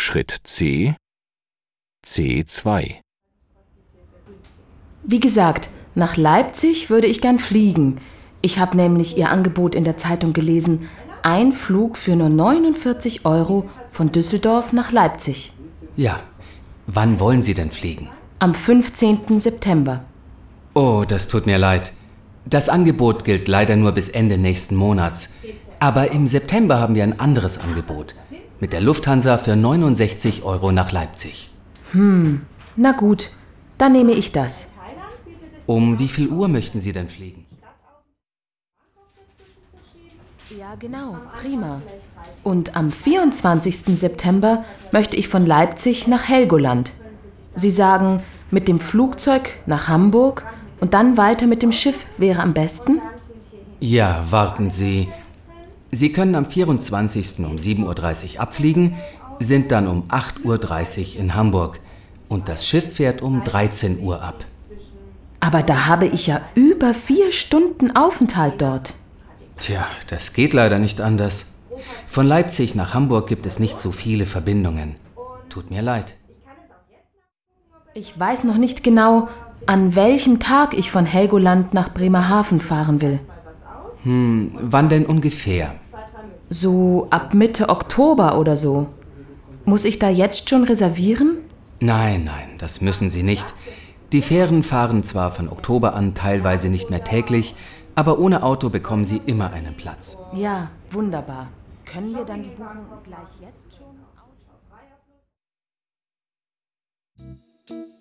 Schritt C, C2. Wie gesagt, nach Leipzig würde ich gern fliegen. Ich habe nämlich Ihr Angebot in der Zeitung gelesen. Ein Flug für nur 49 € von Düsseldorf nach Leipzig. Ja, wann wollen Sie denn fliegen? Am 15. September. Oh, das tut mir leid. Das Angebot gilt leider nur bis Ende nächsten Monats. Aber im September haben wir ein anderes Angebot. Mit der Lufthansa für 69 € nach Leipzig. Na gut, dann nehme ich das. Um wie viel Uhr möchten Sie denn fliegen? Ja, genau, prima. Und am 24. September möchte ich von Leipzig nach Helgoland. Sie sagen, mit dem Flugzeug nach Hamburg und dann weiter mit dem Schiff wäre am besten? Ja, warten Sie. Sie können am 24. um 7:30 Uhr abfliegen, sind dann um 8:30 Uhr in Hamburg. Und das Schiff fährt um 13 Uhr ab. Aber da habe ich ja über 4 Stunden Aufenthalt dort. Tja, das geht leider nicht anders. Von Leipzig nach Hamburg gibt es nicht so viele Verbindungen. Tut mir leid. Ich weiß noch nicht genau, an welchem Tag ich von Helgoland nach Bremerhaven fahren will. Wann denn ungefähr? So ab Mitte Oktober oder so. Muss ich da jetzt schon reservieren? Nein, das müssen Sie nicht. Die Fähren fahren zwar von Oktober an teilweise nicht mehr täglich, aber ohne Auto bekommen Sie immer einen Platz. Ja, wunderbar. Können wir dann die Buchung gleich jetzt schon aus?